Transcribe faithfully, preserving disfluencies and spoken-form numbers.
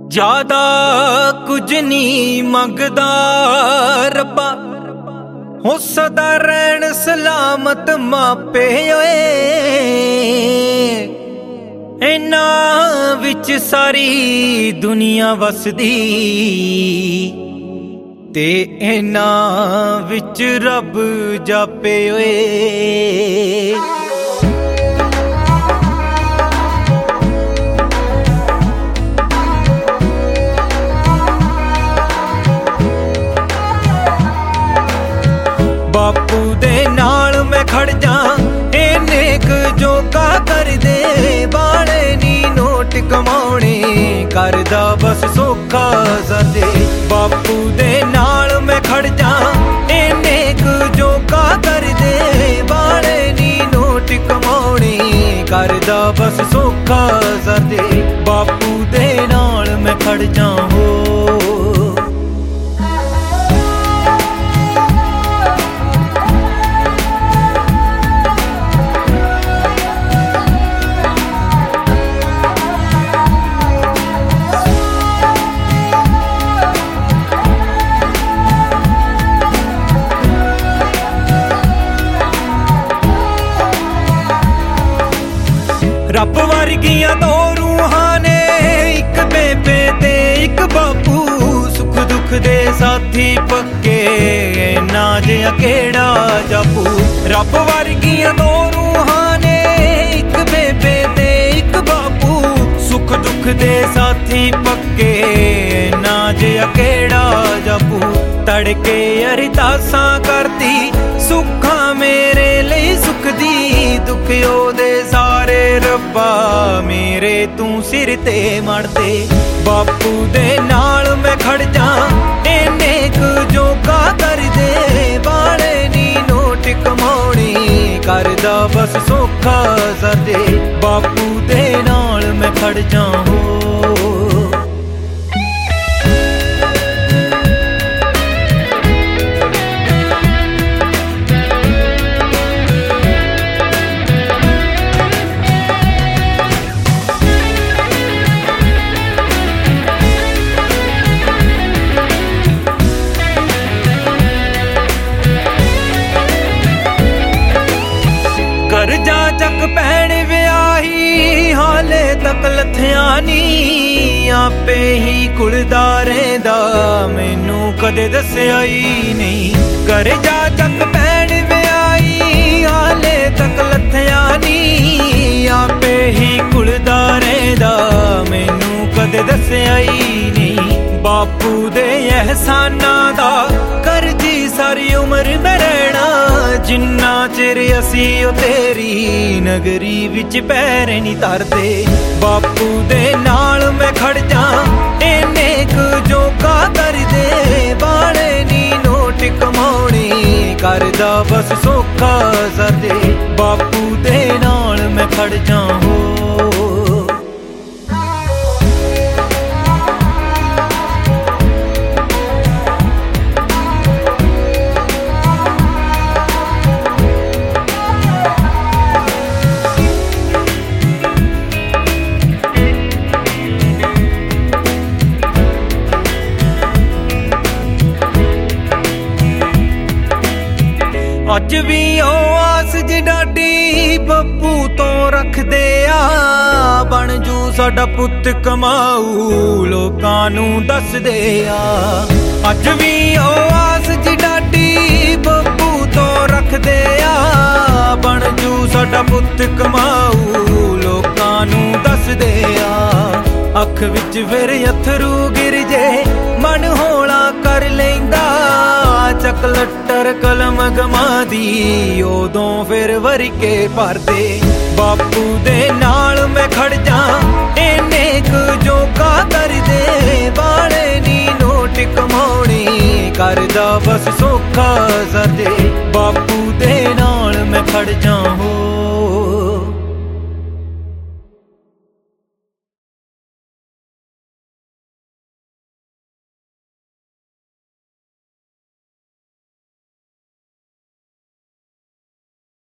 ज़्यादा कुछ नहीं मंगदा रब्बा, हो सदा रहन सलामत मापे ओए। इन्ना विच सारी दुनिया वसदी ते इन्ना विच रब जापे ओए। बापू दे नाल मैं खड़ जा नेक जोगा कर दे, बाले नी नोट कमाने करदा बस सौखा सदे। बापू दे नाल मैं खड़ जा नेक जोगा कर दे, बाले नी नोट कमाने करदा बस सौखा सदे। बापू दे नाल मैं खड़ जा हो। रब वर्गियां दो रूहां ने, एक बेबे ते एक बापू, सुख दुख दे साथी पक्के ना जिहा केड़ा जापू। रब वर्गियां दो रूहां ने, एक बेबे ते एक बापू, सुख दुख दे साथी पक्के ना जिहा केड़ा जापू। तड़के अरदासां करदी सुखा मेरे लई सुखदी, दुख ओदे सारे रब्बा मेरे तू सिर ते मरदे। बापू दे नाल मैं खड़ जा नेक जोगा कर दे, बाले नी नोट कमाने करदा बस सौखा सदे। बापू दे नाल मैं खड़ जा हो। करजा चक भैन व्याही हाले तक लथया नी, आपे ही कुलदारे दा मैनू कदे दस्या ही नहीं। करजा चक भैन व्याही हाले तक लथया नी, आपे ही कुलदारे दा मैनू कदे दस्या ही नहीं। बापू दे एहसाना दा करजी सारी उम्र में रहना, जिन्ना चिर असी ओ तेरी नगरी विच पैर नहीं धरदे। बापू दे नाल मैं खड़ जा नेक जोगा कर दे, बाले नी नोट कमाने करदा बस सौखा सदे। बापू दे नाल मैं खड़ जा हो। अज भी ओ आस जडाडी बप्पू तो रखदे आ, बन जू साडा पुत कमाऊ लोकां नू दसदे आ। अज भी ओ आस जडाडी बप्पू तो रखदे आ, बन जू साडा पुत कमाऊ लोकां नू दसदे आ। अख विच फिर अथरू गिर जे मन हौला कर लैंदा, चक लट्टर कलम गमा दी उदों फिर वरके भरदे। बापू दे नाल मैं खड़ जा नेक जोगा कर दे, बाले नी नोट कमाने करदा बस सौखा सदे। बापू दे नाल मैं खड़ जा हो।